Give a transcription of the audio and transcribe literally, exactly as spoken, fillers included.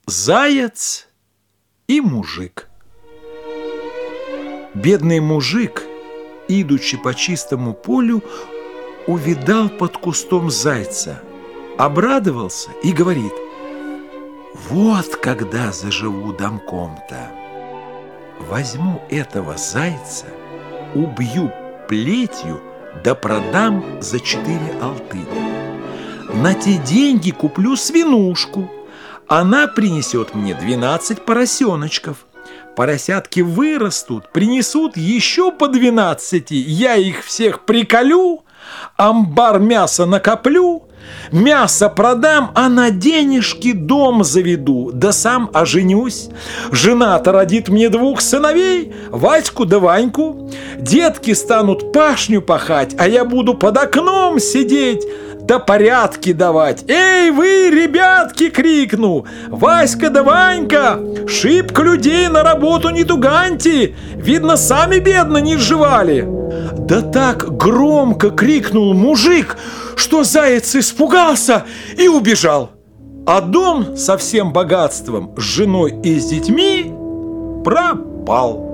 Заяц и мужик. Бедный мужик, идучи по чистому полю, увидал под кустом зайца, обрадовался и говорит: «Вот когда заживу домком-то! Возьму этого зайца, убью плетью, да продам за четыре алтына. На те деньги куплю свинушку. Она принесет мне двенадцать поросеночков. Поросятки вырастут, принесут еще по двенадцати. Я их всех приколю, амбар мяса накоплю, мясо продам, а на денежки дом заведу, да сам оженюсь. Жена-то родит мне двух сыновей, Ваську да Ваньку. Детки станут пашню пахать, а я буду под окном сидеть да порядки давать. Эй, вы, ребятки, крикну, Васька да Ванька, шибко людей на работу не туганьте, видно, сами бедно не сживали». Да так громко крикнул мужик, что заяц испугался и убежал. А дом со всем богатством, с женой и с детьми пропал.